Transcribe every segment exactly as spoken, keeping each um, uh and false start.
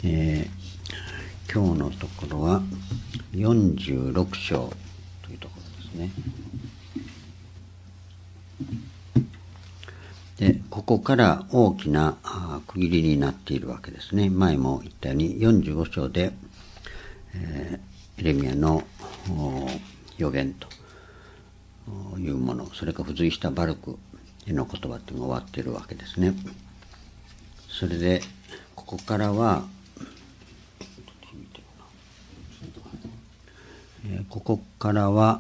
えー、今日のところはよんじゅうろく章というところですね。で、ここから大きな区切りになっているわけですね。前も言ったようによんじゅうご章で、えー、エレミヤの預言というもの、それから付随したバルクへの言葉というのが終わっているわけですね。それでここからはここからは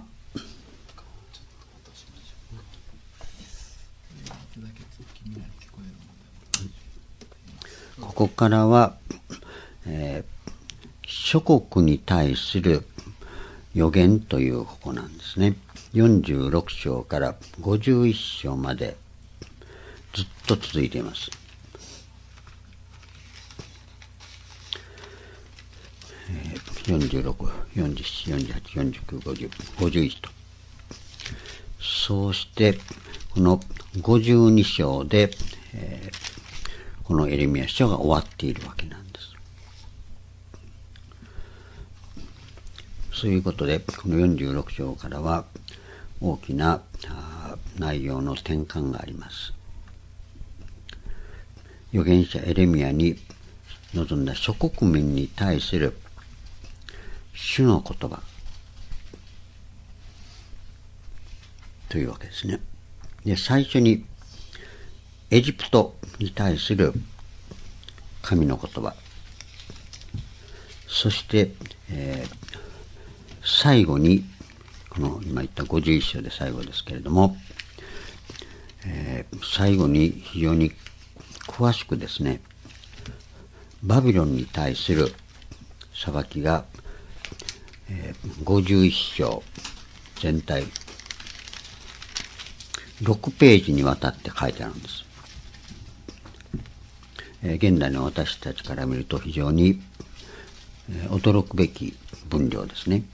ここからは、えー、諸国に対する預言というここなんですね。よんじゅうろく章からごじゅういち章までずっと続いています。えー、よんじゅうろく、よんじゅうなな、よんじゅうはち、よんじゅうきゅう、ごじゅう、ごじゅういちと。そうして、このごじゅうに章で、えー、このエレミヤ書が終わっているわけなんです。そういうことで、このよんじゅうろく章からは大きな内容の転換があります。預言者エレミヤに臨んだ諸国民に対する主の言葉というわけですね。で、最初にエジプトに対する神の言葉、そして、えー、最後にこの今言ったごじゅういち章で最後ですけれども、えー、最後に非常に詳しくですね、バビロンに対する裁きが、えー、ごじゅういち章全体ろくページにわたって書いてあるんです。えー、現代の私たちから見ると非常に、えー、驚くべき分量ですね。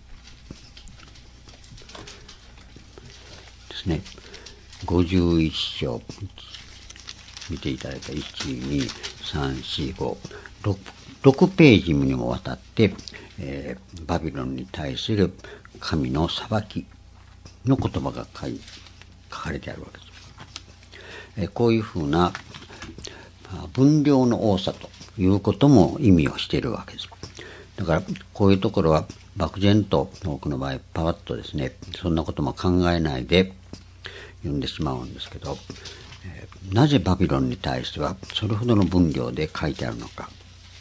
ですね。ごじゅういち章見ていただいたいち、に、さん、よん、ご、ろく、ろくページにもわたって、えー、バビロンに対する神の裁きの言葉が書い書かれてあるわけです。えー、こういうふうな分量の多さということも意味をしているわけです。だからこういうところは漠然と多くの場合パワッとですね、そんなことも考えないで読んでしまうんですけど、えー、なぜバビロンに対してはそれほどの分量で書いてあるのか。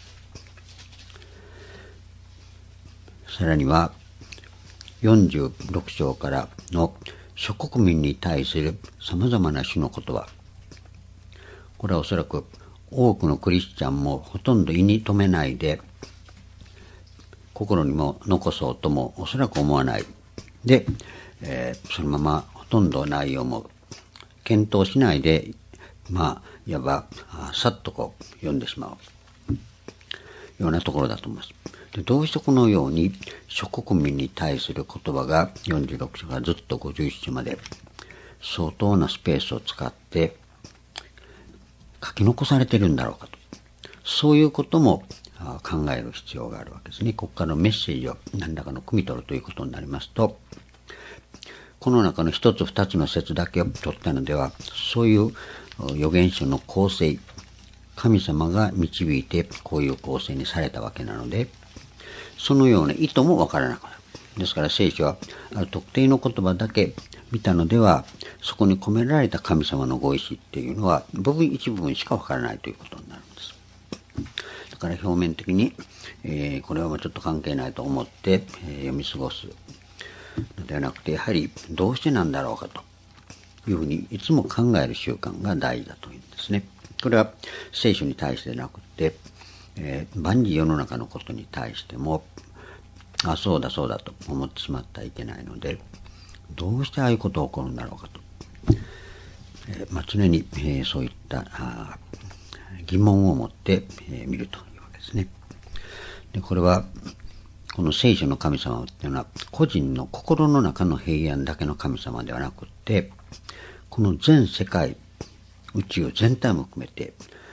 さらにはよんじゅうろく章からの諸国民に対する様々な種の言葉、これはおそらく多くのクリスチャンもほとんど意に留めないで、心にも残そうともおそらく思わないで、えー、そのままほとんど内容も検討しないで、まあいわばさっとこう読んでしまうようなところだと思います。で、どうしてこのように諸国民に対する言葉がよんじゅうろく章からずっとごじゅういち章まで相当なスペースを使って書き残されているんだろうかと、そういうことも考える必要があるわけですね。ここからのメッセージを何らかの汲み取るということになりますと、この中の一つ二つの説だけを取ったのでは、そういう預言書の構成、神様が導いてこういう構成にされたわけなので、そのような意図もわからなくなる。ですから聖書はある特定の言葉だけ見たのでは、そこに込められた神様のご意志っていうのは部分一部分しかわからないということになるんです。だから表面的に、えー、これはもうちょっと関係ないと思って、えー、読み過ごすのではなくて、やはりどうしてなんだろうかというふうにいつも考える習慣が大事だというんですね。これは聖書に対してでなくて、えー、万事世の中のことに対しても、あ、そうだそうだと思ってしまってはいけないので、どうしてああいうことが起こるんだろうかと、えーまあ、常に、えー、そういった疑問を持って、えー、見るというわけですね。で、これはこの聖書の神様っていうのは個人の心の中の平安だけの神様ではなくて、この全世界、宇宙全体も含めて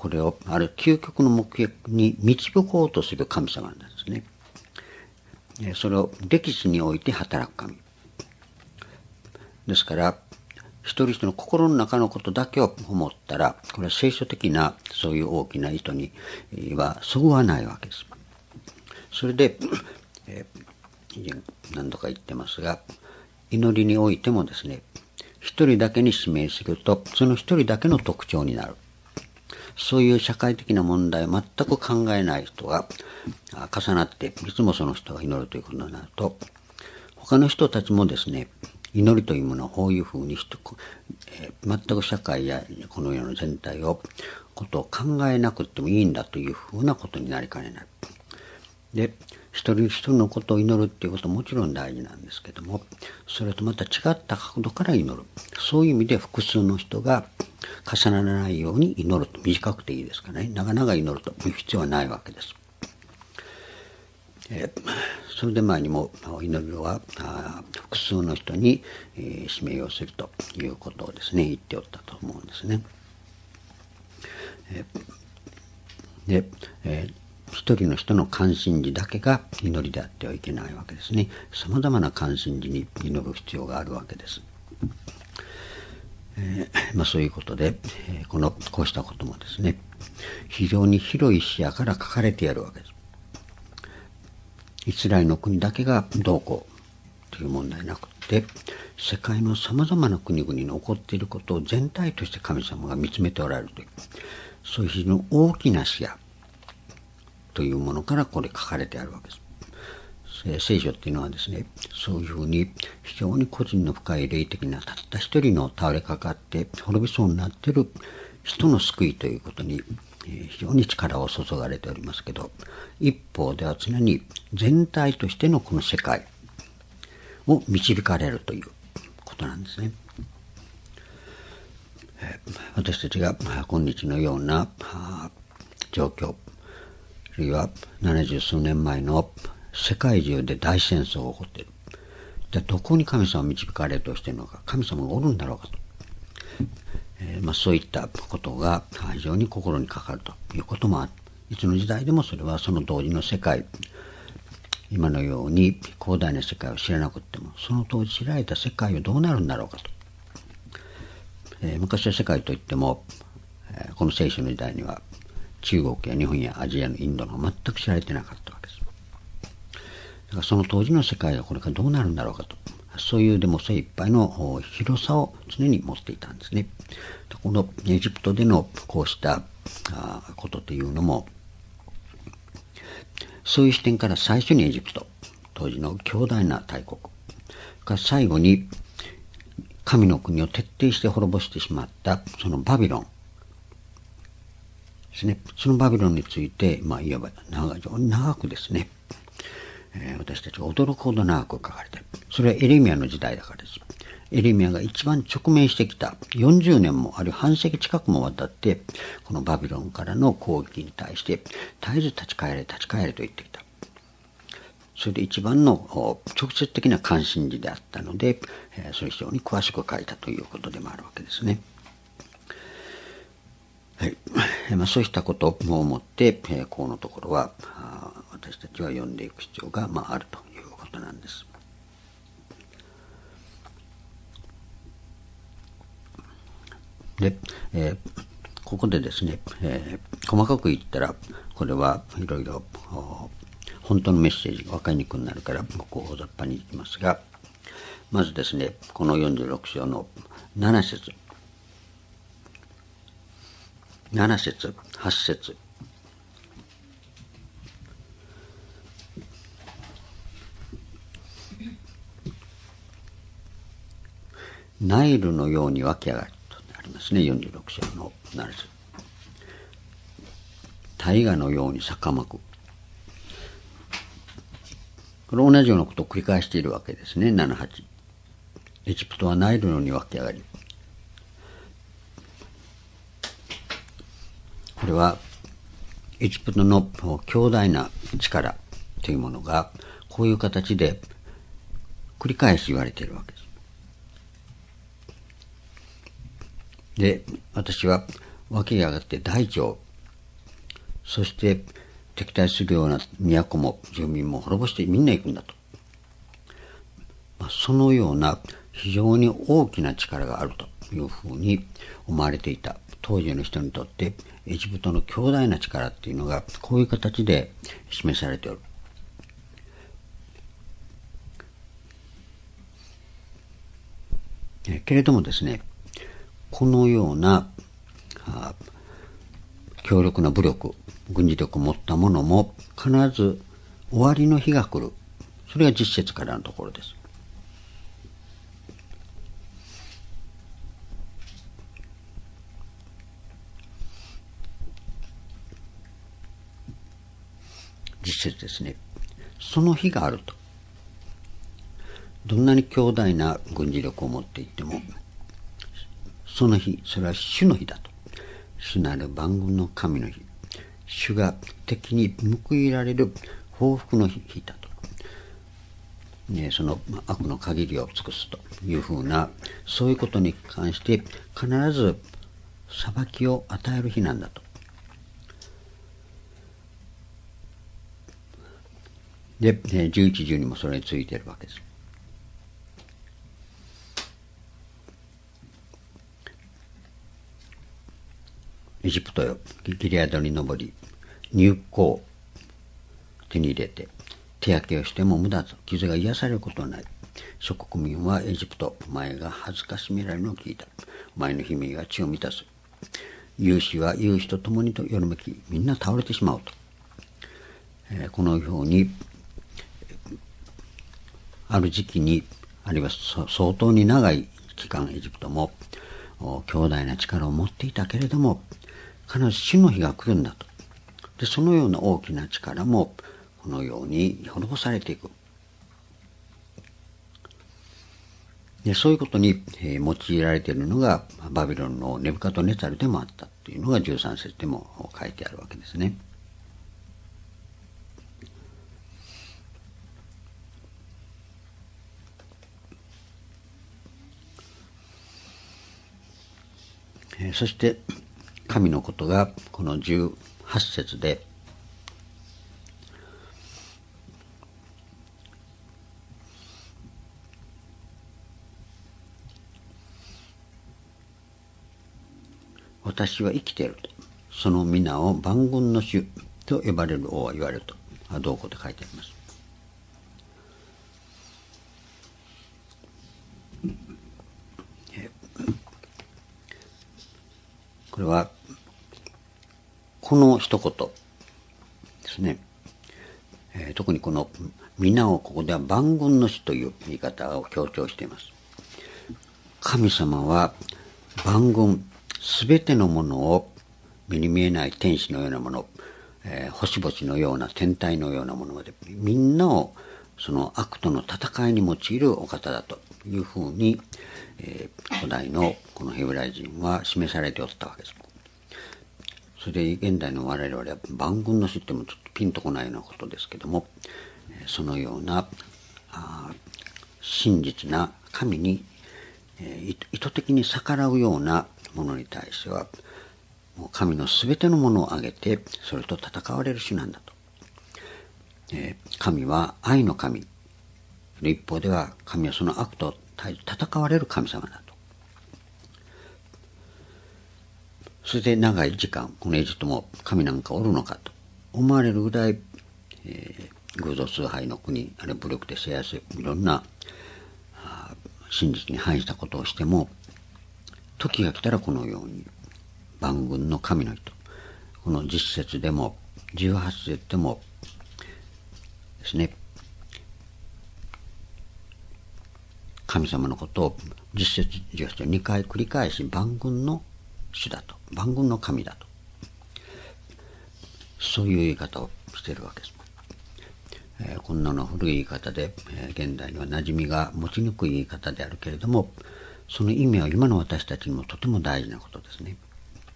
これをある究極の目標に導こうとする神様なんですね。それを歴史において働く神。ですから、一人一人の心の中のことだけを思ったら、これは聖書的なそういう大きな意図にはそぐわないわけです。それで、えー、何度か言ってますが、祈りにおいてもですね、一人だけに指名すると、その一人だけの特徴になる。そういう社会的な問題を全く考えない人が重なって、いつもその人が祈るということになると、他の人たちもですね、祈りというものをこういうふうにして、えー、全く社会やこの世の全体を、ことを考えなくてもいいんだというふうなことになりかねない。で、一人一人のことを祈るっていうことはもちろん大事なんですけども、それとまた違った角度から祈る。そういう意味で複数の人が重ならないように祈ると。短くていいですからね。長々祈るという必要はないわけです。えー、それで前にも祈りは複数の人に、えー、指名をするということをですね、言っておったと思うんですね。えー、で、えー一人の人の関心事だけが祈りであってはいけないわけですね。様々な関心事に祈る必要があるわけです。えーまあ、そういうことで、えー、このこうしたこともですね、非常に広い視野から書かれてやるわけです。イスラエルの国だけがどうこうという問題なくて、世界の様々な国々に起こっていることを全体として神様が見つめておられるという、そういう非常に大きな視野というものからこれ書かれてあるわけです。聖書っていうのはですね、そういうふうに非常に個人の深い霊的なたった一人の倒れかかって滅びそうになっている人の救いということに非常に力を注がれておりますけど、一方では常に全体としてのこの世界を導かれるということなんですね。私たちが今日のような状況、あるいは七十数年前の世界中で大戦争が起こっている。じゃあどこに神様を導かれるとしているのか、神様がおるんだろうかと、えーまあ、そういったことが非常に心にかかるということもある。いつの時代でもそれはその当時の世界、今のように広大な世界を知らなくても、その当時知られた世界はどうなるんだろうかと、えー、昔は世界といっても、えー、この聖書の時代には中国や日本やアジアのインドの全く知られてなかったわけです。だからその当時の世界がこれからどうなるんだろうかと、そういうでも精一杯の広さを常に持っていたんですね。このエジプトでのこうしたことというのも、そういう視点から最初にエジプト、当時の強大な大国が最後に神の国を徹底して滅ぼしてしまったそのバビロンですね。そのバビロンについて、まあ、いわば長長くですね、えー、私たちが驚くほど長く書かれている。それはエレミヤの時代だからです。エレミヤが一番直面してきたよんじゅうねんもあるいは半世紀近くもわたってこのバビロンからの攻撃に対して絶えず立ち返れ立ち返れと言ってきた。それで一番の直接的な関心事であったので、えー、それ非常に詳しく書いたということでもあるわけですね。はい、まあ、そうしたことを思って、えー、このところは私たちは読んでいく必要が、まあ、あるということなんです。で、えー、ここでですね、えー、細かく言ったらこれはいろいろ本当のメッセージが分かりにくくなるからここを大雑把に言いますが、まずですね、このよんじゅうろく章のなな節なな節はち節、ナイルのように湧き上がるとありますね。よんじゅうろく章のなな節、大河のように逆まく。これ同じようなことを繰り返しているわけですね。なな、はち、エジプトはナイルのように湧き上がり、これはエジプトの強大な力というものがこういう形で繰り返し言われているわけです。で、私は湧き上がって大地をそして敵対するような都も住民も滅ぼしてみんな行くんだと。まあ、そのような非常に大きな力があるというふうに思われていた当時の人にとって、エジプトの強大な力っていうのがこういう形で示されておる。けれどもですね、このような強力な武力、軍事力を持ったものも必ず終わりの日が来る。それが実節からのところです。実節ですね。その日があると。どんなに強大な軍事力を持っていっても、その日、それは主の日だと。主なる万軍の神の日。主が敵に報いられる報復の日だと。ね、その悪の限りを尽くすというふうな、そういうことに関して必ず裁きを与える日なんだと。で、じゅういち、じゅうにもそれについているわけです。エジプトよ、ギリアドに登り、入港を手に入れて、手焼けをしても無駄と、傷が癒されることはない。諸国民はエジプト、お前が恥ずかしめられるのを聞いた。お前の悲鳴が地を満たす。勇士は勇士と共にとよろめき、みんな倒れてしまうと。えー、このように、ある時期に、あるいは相当に長い期間、エジプトも強大な力を持っていたけれども、必ず死の日が来るんだと。で、そのような大きな力もこのように滅ぼされていく。で、そういうことに、えー、用いられているのがバビロンのネブカドネザルでもあったというのがじゅうさん節でも書いてあるわけですね。えー、そして神のことがこのじゅうはち節で、私は生きていると。その皆を万軍の主と呼ばれる王は言われると。同語で書いてあります。これは、この一言ですね。えー、特にこの皆をここでは万軍の主という言い方を強調しています。神様は万軍、すべてのものを、目に見えない天使のようなもの、えー、星々のような天体のようなものまで、みんなをその悪との戦いに用いるお方だというふうに、えー、古代のこのヘブライ人は示されておったわけです。それで現代の我々は万軍の主ってもちょっとピンとこないようなことですけども、そのようなあ真実な神に、えー、意図的に逆らうようなものに対しては、もう神のすべてのものを挙げてそれと戦われる主なんだと。えー、神は愛の神。一方では神はその悪と戦われる神様だと。それで長い時間、このエジプトも神なんかおるのかと思われるぐらい、えー、偶像崇拝の国、あるいは武力で制圧、いろんな真実に反したことをしても、時が来たらこのように万軍の神の人、この実節でもじゅうはち節でもですね、神様のことを実節じゅうはち節にかい繰り返し万軍の主だと、万軍の神だと、そういう言い方をしているわけです。えー、こんなの古い言い方で、えー、現代には馴染みが持ちにくい言い方であるけれども、その意味は今の私たちにもとても大事なことですね。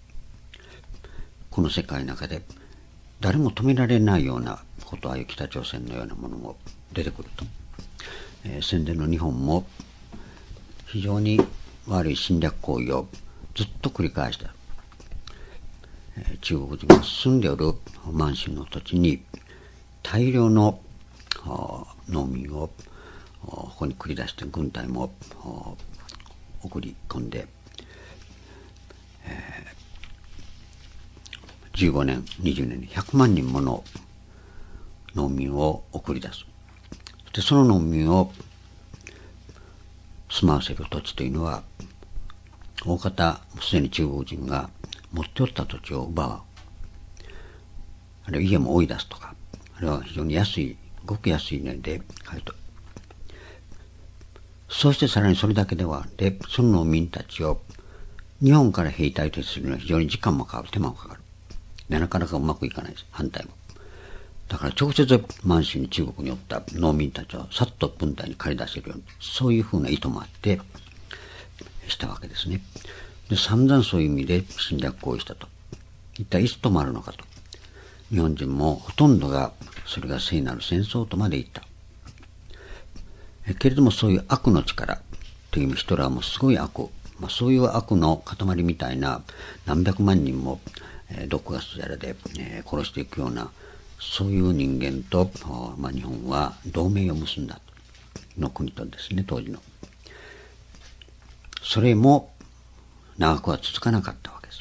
この世界の中で誰も止められないようなこと、ああいう北朝鮮のようなものも出てくると、えー、戦前の日本も非常に悪い侵略行為をずっと繰り返した。 中国人が住んでおる満州の土地に大量の農民をここに繰り出して軍隊も送り込んで、じゅうごねん、にじゅうねんにひゃくまんにんもの農民を送り出す。で、その農民を住まわせる土地というのは、大方すでに中国人が持っておった土地を奪う。あるいは家も追い出すとか、あるいは非常に安い、ごく安い値で買い取る。そしてさらにそれだけでは、で、その農民たちを日本から兵隊とするのは非常に時間もかかる、手間もかかる。で、なかなかうまくいかないです。反対も。だから直接満州に中国におった農民たちをさっと軍隊に借り出せるように、そういうふうな意図もあってしたわけですね。で、散々そういう意味で侵略行為したと。一体いつ止まるのかと。日本人もほとんどがそれが聖なる戦争とまで言った。けれどもそういう悪の力というヒトラーもすごい悪、まあ、そういう悪の塊みたいな何百万人も、えー、毒ガスやらで、えー、殺していくようなそういう人間と、まあ、日本は同盟を結んだの国とですね、当時の。それも長くは続かなかったわけです。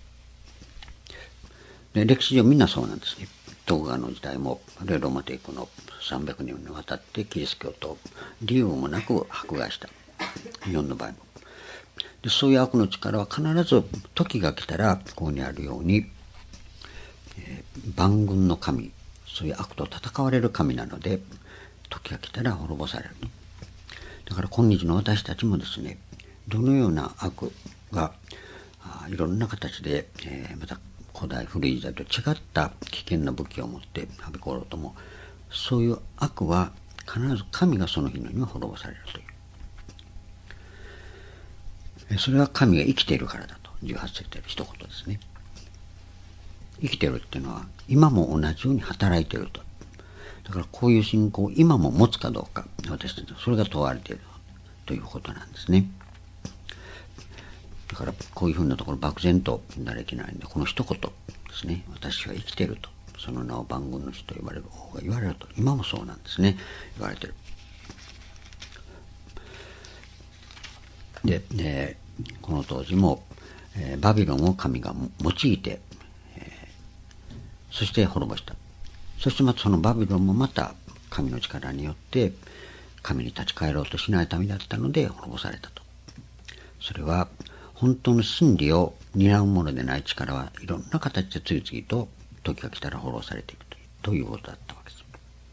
で、歴史上みんなそうなんですね。徳川の時代も、あるいはローマ帝国のさんびゃくねんにわたってキリスト教と理由もなく迫害した。日本の場合も。で、そういう悪の力は必ず時が来たら、ここにあるように、えー、万軍の神、そういう悪と戦われる神なので、時が来たら滅ぼされる。だから今日の私たちもですね、どのような悪がいろんな形で、えー、また古代古い時代と違った危険な武器を持ってはびころうとも、そういう悪は必ず神がその日のには滅ぼされるという。それは神が生きているからだと、じゅうはち節で一言ですね。生きているっていうのは今も同じように働いていると。だからこういう信仰を今も持つかどうか、私たちはそれが問われているということなんですね。だからこういうふうなところ漠然となれきないんで、この一言ですね、私は生きていると、その名を万軍の主と呼ばれる方が言われると、今もそうなんですね、言われている。で、えー、この当時も、えー、バビロンを神が用いて、えー、そして滅ぼした。そしてまたそのバビロンもまた神の力によって神に立ち返ろうとしないためだったので滅ぼされたと。それは本当の真理を担うものでない力はいろんな形で次々と時が来たら滅ぼされていくということだったわけです。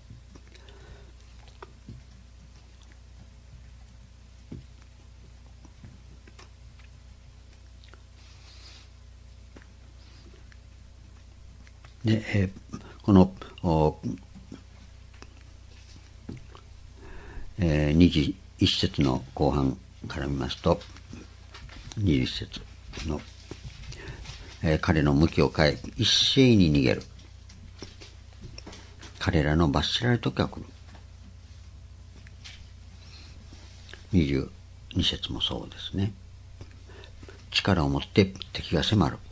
で、えー、このえー、にじゅういち節の後半から見ますと、にじゅういち節の、えー、彼の向きを変え一斉に逃げる。彼らの罰せられる時が来る。にじゅうに節もそうですね。力を持って敵が迫る。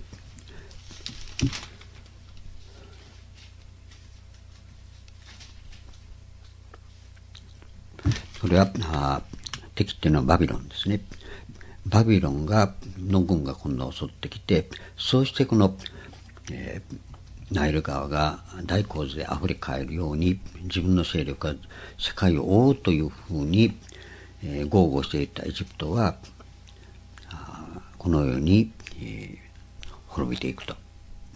それは敵っていうのはバビロンですね。バビロンがの軍が今度襲ってきて、そうしてこの、えー、ナイル川が大洪水で溢れ返るように自分の勢力が世界を覆うというふうに、えー、豪語していたエジプトはこのように、えー、滅びていくと。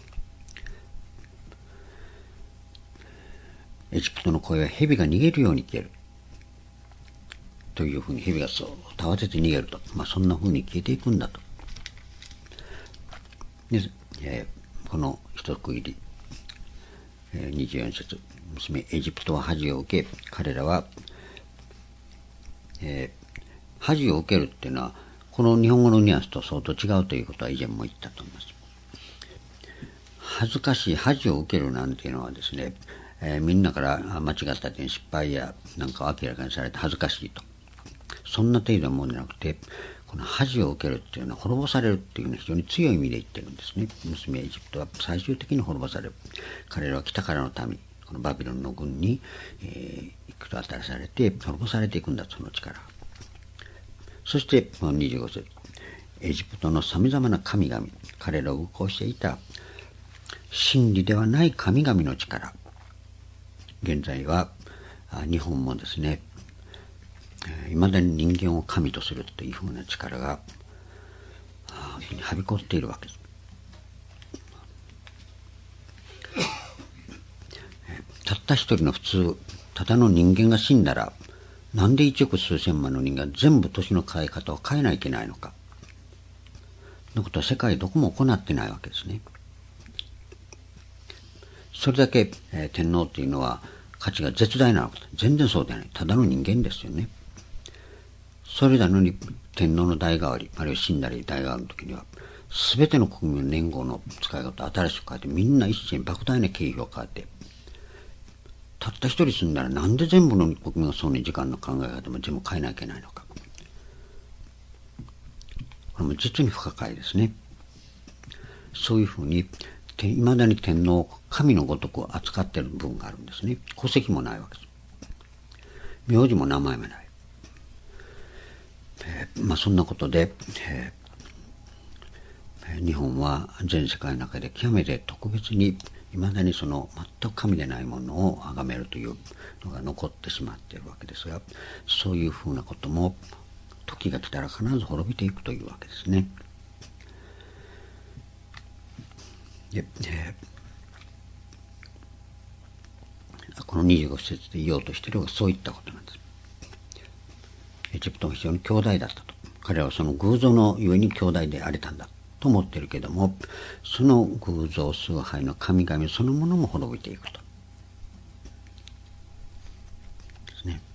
エジプトの声は蛇が逃げるように消えるというふうに、蛇がそうたわせて逃げると、まあ、そんなふうに消えていくんだと。で、えー、この一区切り、えー、にじゅうよん節、娘エジプトは恥を受け、彼らは、えー、恥を受けるっていうのはこの日本語のニュアンスと相当違うということは以前も言ったと思います。恥ずかしい、恥を受けるなんていうのはですね、えー、みんなから間違った点、失敗やなんかを明らかにされて恥ずかしいと、そんな程度のものじゃなくて、 この恥を受けるっていうのは滅ぼされるっていうのは非常に強い意味で言ってるんですね。娘エジプトは最終的に滅ぼされる。彼らは北からの民、このバビロンの軍に、えー、行くと与えされて滅ぼされていくんだ、その力。そしてこのにじゅうご節、エジプトのさまざまな神々、彼らを動かしていた真理ではない神々の力、現在は日本もですね、いまだに人間を神とするというふうな力がはびこっているわけです。たった一人の普通、ただの人間が死んだら、なんで一億数千万の人間が全部年の変え方を変えないといけないのか。のことは世界どこも行ってないわけですね。それだけ、えー、天皇というのは価値が絶大なのか。全然そうではない。ただの人間ですよね。それなのに天皇の代替わり、あるいは死んだり代替わりの時には、すべての国民の年号の使い方を新しく変えて、みんな一心莫大な経費を変えて、たった一人住んだらなんで全部の国民がその時間の考え方も全部変えなきゃいけないのか。これも実に不可解ですね。そういうふうに、いまだに天皇を神のごとく扱っている部分があるんですね。戸籍もないわけです。名字も名前もない。えー、まあそんなことで、えー、日本は全世界の中で極めて特別にいまだにその全く神でないものを崇めるというのが残ってしまっているわけですが、そういうふうなことも時が来たら必ず滅びていくというわけですね。で、えー、このにじゅうご節で言おうとしているのがそういったことなんです。エジプトは非常に強大だったと。彼らはその偶像のゆえに強大であれたんだと思っているけれども、その偶像崇拝の神々そのものも滅びていくと。ですね。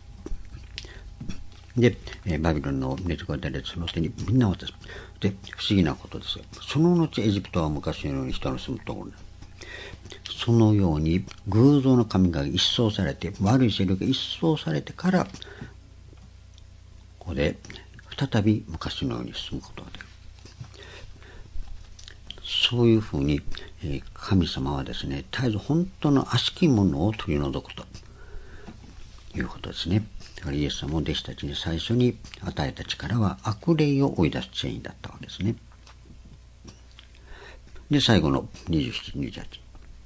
で、えー、バビロンのネズコダレスの手にみんな渡す。で、不思議なことですよ。その後エジプトは昔のように人の住むところだ。そのように偶像の神が一掃されて、悪い勢力が一掃されてから、ここで再び昔のように進むことができる。そういうふうに、えー、神様はですね、絶えず本当の悪しきものを取り除くということですね。だからイエス様も弟子たちに最初に与えた力は悪霊を追い出すチェーンだったわけですね。で、最後のにじゅうなな、にじゅうはち。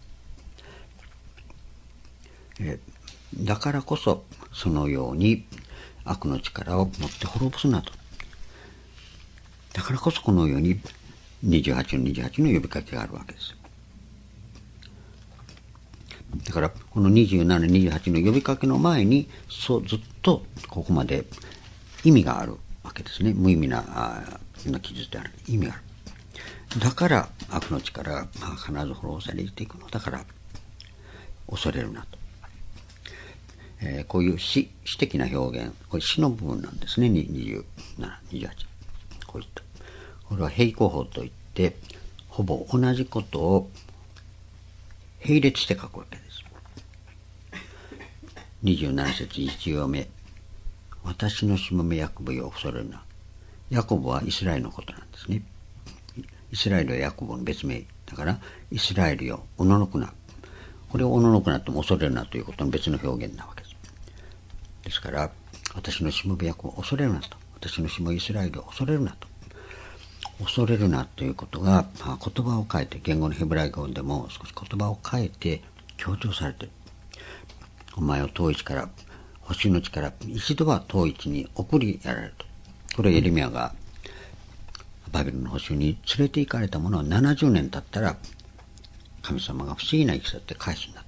えー、だからこそそのように悪の力を持って滅ぼすなと。だからこそこのようににじゅうはちのにじゅうはちの呼びかけがあるわけです。だからこのにじゅうなな、にじゅうはちの呼びかけの前にそうずっとここまで意味があるわけですね。無意味な記述である意味がある。だから悪の力が必ず滅ぼされていくのだから恐れるなと。えー、こういう詩、詩的な表現、これ詩の部分なんですね。にじゅうなな、にじゅうはち。こういった。これは並行法といって、ほぼ同じことを並列して書くわけです。にじゅうなな節いち行目。私のしもべヤコブよ恐れるな。ヤコブはイスラエルのことなんですね。イスラエルはヤコブの別名。だから、イスラエルよ、おののくな。これをおののくなっても恐れるなということの別の表現なわけです。ですから、私のしもべヤコブを恐れるなと。私のしもべイスラエルを恐れるなと。恐れるなということが、まあ、言葉を変えて、言語のヘブライ語でも少し言葉を変えて強調されている。お前を遠い地から、星の地から一度は遠い地に送りやられると。これエレミヤがバビロンの星に連れて行かれたものはななじゅうねん経ったら神様が不思議な生き方で返すんだ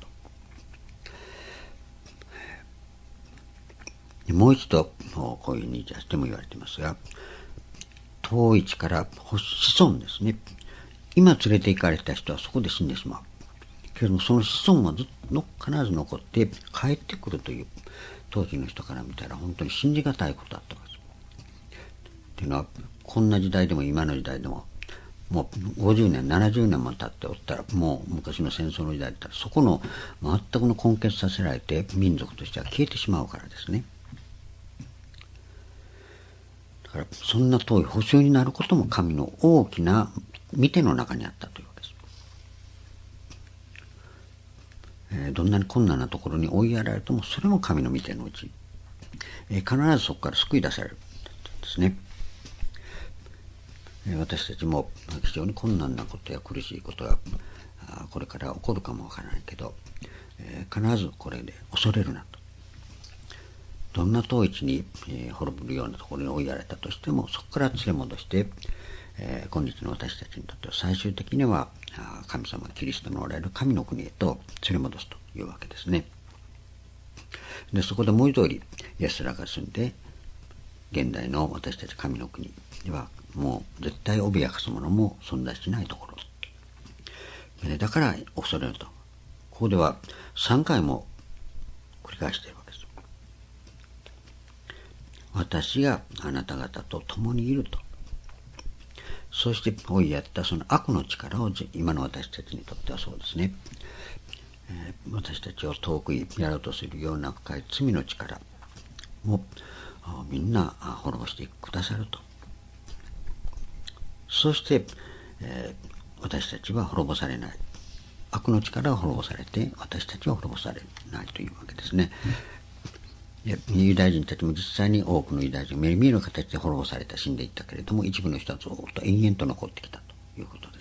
と。もう一度こういうふうにジャステも言われていますが、遠い地から子孫ですね。今連れて行かれた人はそこで死んでしまう。けれどもその子孫はずっと必ず残って帰ってくるという、当時の人から見たら本当に信じがたいことだったわけです。というのは、こんな時代でも今の時代でも、もうごじゅうねん、ななじゅうねんも経っておったら、もう昔の戦争の時代だったら、そこの全くの根結させられて民族としては消えてしまうからですね。 だからそんな遠い補修になることも神の大きな見ての中にあったというわけです。えー、どんなに困難なところに追いやられてもそれも神の見てのうち、えー、必ずそこから救い出されるんですね。えー、私たちも非常に困難なことや苦しいことがこれから起こるかもわからないけど、えー、必ずこれで恐れるなと。どんな遠い地に、えー、滅ぶるようなところに追いやられたとしてもそこから連れ戻して、えー、今日の私たちにとっては最終的には神様キリストのおられる神の国へと連れ戻すというわけですね。でそこで文字通りイエスらが住んで現代の私たち神の国ではもう絶対脅かすものも存在しないところ、えー、だから恐れるとここではさんかいも繰り返しているわけです。私があなた方と共にいると。そして追いやったその悪の力を今の私たちにとってはそうですね、えー、私たちを遠くにやろうとするような深い罪の力をみんな滅ぼしてくださると。そして、えー、私たちは滅ぼされない。悪の力は滅ぼされて私たちは滅ぼされないというわけですね。ユダヤ人たちも実際に多くのユダヤ人目に見える形で滅ぼされた死んでいったけれども一部の人はずっと延々と残ってきたということです。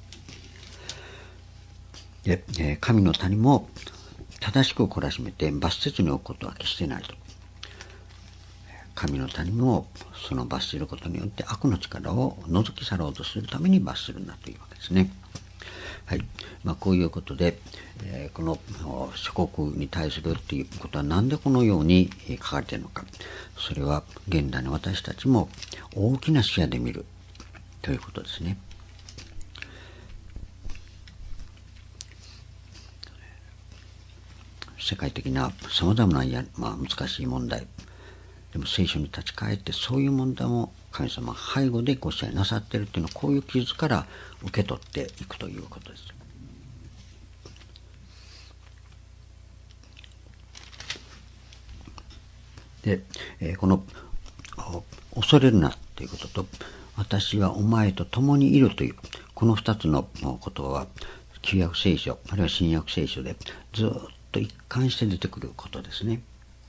で神の谷も正しく懲らしめて罰せずに置くことは決してないと。神の谷もその罰することによって悪の力を除き去ろうとするために罰するんだというわけですね。はい、まあ、こういうことで、えー、この諸国に対するということはなんでこのように書かれているのか。それは現代の私たちも大きな視野で見るということですね。世界的なさまざまなや、まあ、難しい問題でも聖書に立ち返ってそういう問題も神様は背後でご支配なさっているというのはこういう記述から受け取っていくということです。で、えー、この恐れるなということと私はお前と共にいるというこの二つの言葉は旧約聖書あるいは新約聖書でずっと一貫して出てくることですね。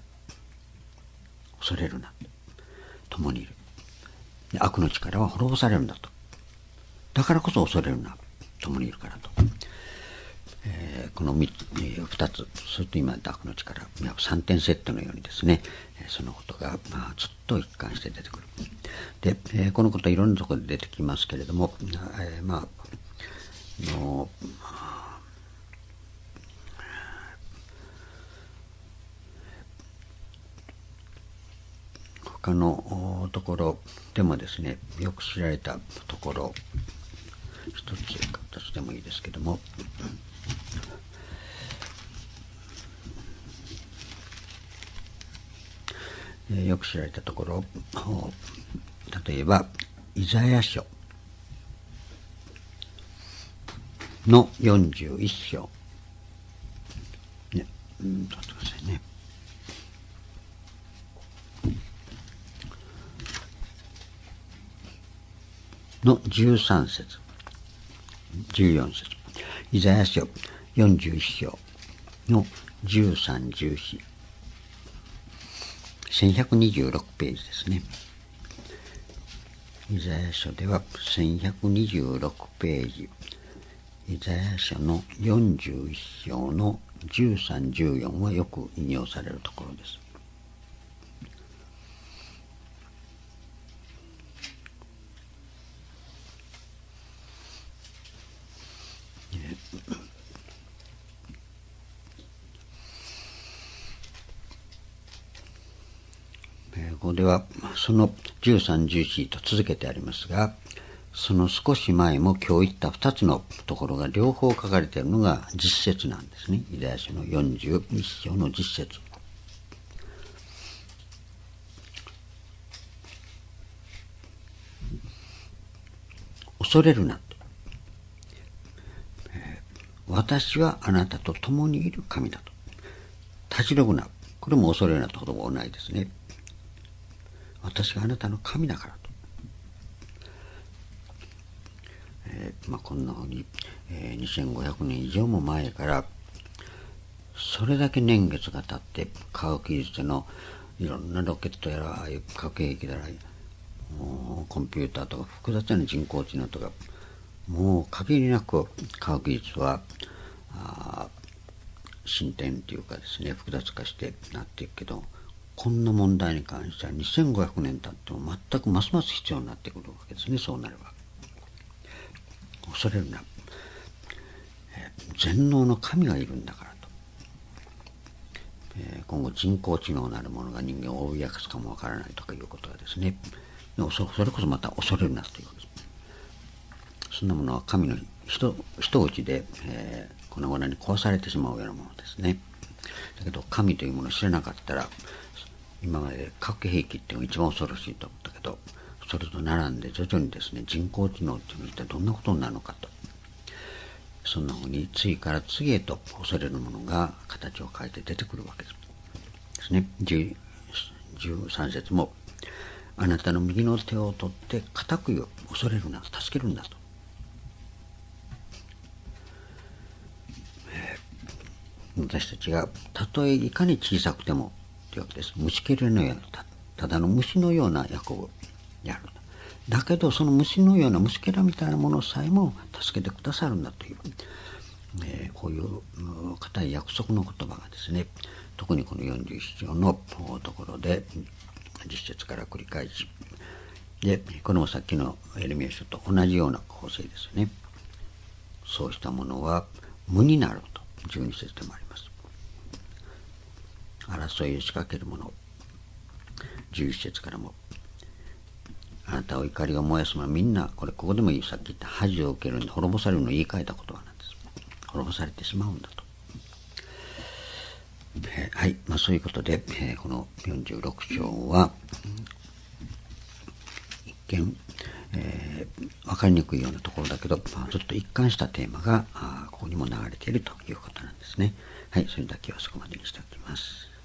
恐れるな、共にいる、悪の力は滅ぼされるんだと。だからこそ恐れるな、共にいるからと。えー、このみふたつ、それと今悪の力さんてんセットのようにですね、そのことが、まあ、ずっと一貫して出てくる。で、えー、このことはいろんなところで出てきますけれども、えー、まあの他のところでもですね、よく知られたところ一つ形でもいいですけども、よく知られたところ、例えばイザヤ書のよんじゅういっ章、ね、うん、待ってくださいね。のじゅうさん節、じゅうよん節、イザヤ書よんじゅういっ章のじゅうさん、じゅうよん、せんひゃくにじゅうろくページですね。イザヤ書ではせんひゃくにじゅうろくページ、イザヤ書のよんじゅういっ章のじゅうさん、じゅうよんはよく引用されるところです。ここではそのじゅうさん、じゅうよんと続けてありますが、その少し前も今日言ったふたつのところが両方書かれているのが実節なんですね。イザヤ書のよんじゅういっ章の実節。恐れるなと、えー、私はあなたと共にいる神だと。立ち退くな、これも恐れるなと言葉はないですね。 私があなたの神だからと。えーまあ、こんなふうに、えー、にせんごひゃくねん以上も前からそれだけ年月が経って科学技術のいろんなロケットやらああいう核兵器やらもうコンピューターとか複雑な人工知能とかもう限りなく科学技術はあ進展というかですね複雑化してなっていくけどこんな問題に関してはにせんごひゃくねん経っても全くますます必要になってくるわけですね。そうなれば恐れるな、えー、全能の神がいるんだからと、えー、今後人工知能なるものが人間を脅かすかもわからないとかいうことがですねそ, それこそまた恐れるなということです。そんなものは神の一打ちで、えー、粉々に壊されてしまうようなものですね。だけど神というものを知らなかったら今まで核兵器っていうのが一番恐ろしいと思ったけどそれと並んで徐々にですね人工知能っていうのは一体どんなことになるのかとそんなふうに次から次へと恐れるものが形を変えて出てくるわけですね。じゅうさん節もあなたの右の手を取って固くよ恐れるな助けるんだと、えー、私たちがたとえいかに小さくてもというわけです。虫けらのような た, ただの虫のような役をやるだけどその虫のような虫けらみたいなものさえも助けてくださるんだという、えー、こういう固い約束の言葉がですね特にこのよんじゅういち章のところでじゅっ節から繰り返しでこれもさっきのエレミヤ書と同じような構成ですね。そうしたものは無になるとじゅうに節でもあります。争いを仕掛けるものじゅういち節からもあなたを怒りを燃やすのはみんなこれここでもさっき言った恥を受けるんで滅ぼされるのを言い換えた言葉なんです。滅ぼされてしまうんだと、えー、はい、まあ、そういうことで、えー、このよんじゅうろく章は一見、えー、分かりにくいようなところだけど、まあ、ちょっと一貫したテーマがあここにも流れているということなんですね。はい、それだけはそこまでにしておきます。